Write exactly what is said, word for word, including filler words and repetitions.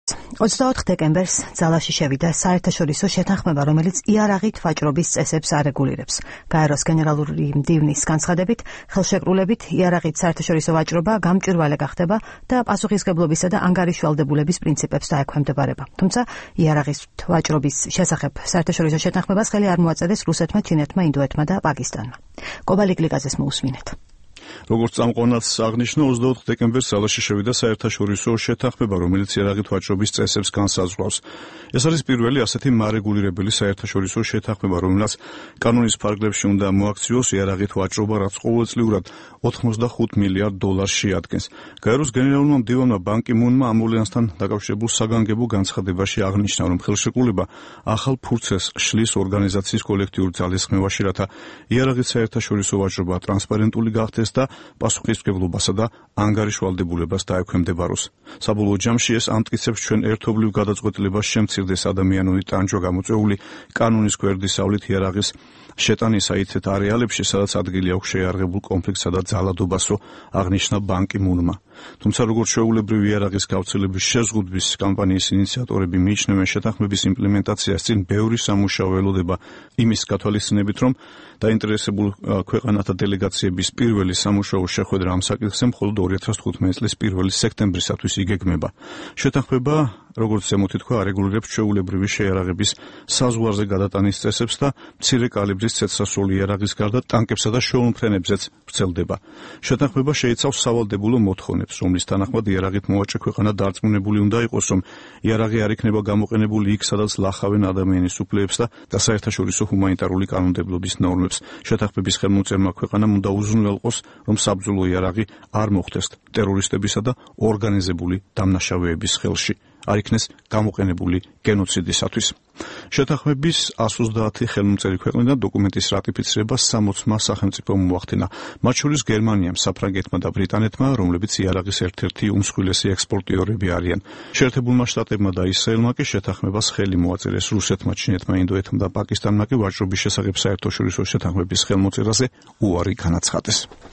ოცდაოთხ დეკემბერს ძალაში შევიდა საერთაშორისო შეთანხმება, რომელიც იარაღით ვაჭრობის წესებს არეგულირებს. გაეროს გენერალური მდივნის განცხადებით, ხელშეკრულებით იარაღით საერთაშორისო ვაჭრობა გამჭვირვალე გახდება და პასუხისმგებლობისა და ანგარიშვალდებულების პრინციპებს დაექვემდებარება. თუმცა იარაღით ვაჭრობის შესახებ საერთაშორისო შეთანხმებას ხელი არ მოაწერეს რუსეთმა, ჩინეთმა, ინდოეთმა და პაკისტანმა. კობალიკ ლიკაზეს მოусმინეთ. როგორც წამყვანად აღნიშნა, ოცდაოთხ დეკემბერს ძალაში შევიდა საერთაშორისო შეთანხმება, რომელიც იარაღით ვაჭრობის წესებს განსაზღვრავს. ეს არის პირველი ასეთი მარეგულირებელი საერთაშორისო შეთანხმება, რომელსაც კანონის ფარგლებში უნდა მოაქციოს იარაღით ვაჭრობა, რაც ყოველწლიურად ოთხმოცდახუთ მილიარდ დოლარს შეადგენს. გაეროს გენერალურმა მდივანმა ბან კი მუნმა ამ მოვლენასთან დაკავშირებულ საგანგებო განცხადებაში აღნიშნა, რომ ხელშეკრულება ახალ ფურცელს შლის ორგანიზაციის კოლექტიურ ძალისხმევაში, რათა იარაღით საერთაშორისო ვაჭრობა ტრანსპარენტული გახდეს და პასუხისმგებლობასა და ანგარიშვალდებულებას დაექვემდებაროს. საბოლოო ჯამში ეს ამტკიცებს ჩვენ ერთობლივ გადაწყვეტილებას შემცირდეს ადამიანური ტანჯვა გამოწვეული კანონის გვერდისავლით იარაღის შეტანისა იქეთ არეალებში, სადაც ადგილი აქვს შეიარაღებულ კონფლიქტსა და ძალადობასო, აღნიშნა ბან კი მუნმა. თუმცა როგორც ჩვეულებრივი იარაღის გავრცელების შეზღუდვის კამპანიის ინიციატორები მიიჩნევენ, შეთანხმების იმპლემენტაციას წინ ბევრი სამუშაო ელოდება, იმის გათვალისწინებით, რომ დაინტერესებულ ქვეყანათა დელეგაციების პირველი სამუშაო შეხვედრა ამ საკითხზე მხოლოდ ორი ათას თხუთმეტი წლის პირველი სექტემბრისათვის იგეგმება. შეთანხმება, როგორც ზემოთი თქვა, არეგულირებს ჩვეულებრივი შეიარაღების საზღვარზე გადატანის წესებს და მცირე კალიბრის ცეცხლსასროლი იარაღის გარდა ტანკებსა და შეუმფრენებზეც ვრცელდება. შეთანხმება შეიცავს სავალდებულო მოთხოვნებს, რომლის თანახმად იარაღით მოვაჭრე ქვეყანა დარწმუნებული უნდა იყოს, რომ იარაღი არ იქნება გამოყენებული იქ, სადაც ლახავენ ადამიანის უფლებებს და საერთაშორისო ჰუმანიტარული კანონმდებლობის ნორმებს. შეთანხმების ხელმოწერმა ქვეყანამ უნდა უზრუნველყოს, რომ საბრძოლო იარაღი არ მოხდეს ტერორისტებისა და ორგანიზებული დამნაშავეების ხელში. არ იქნეს გამოყენებული გენოციდისათვის. შეთანხმების εκατს ოცდაათი ხელმომწერი ქვეყნიდან დოკუმენტის რატიფიცირებას სამოცმა სახელმწიფომ მოახდინა, მათ შორის გერმანიამ, საფრანგეთმა და ბრიტანეთმა, რომლებიც იარაღის ერთ-ერთი უმსხვილესი ექსპორტიორები არიან. შეერთებულმა შტატებმა და ისრაელმა კი შეთანხმებას ხელი მოაწერეს. რუსეთმა, ჩინეთმა, ინდოეთმა და პაკისტანმა კი ვაჭრობის შესახებ საერთაშორისო შეთანხმების ხელმოწერაზე უარი განაცხადეს.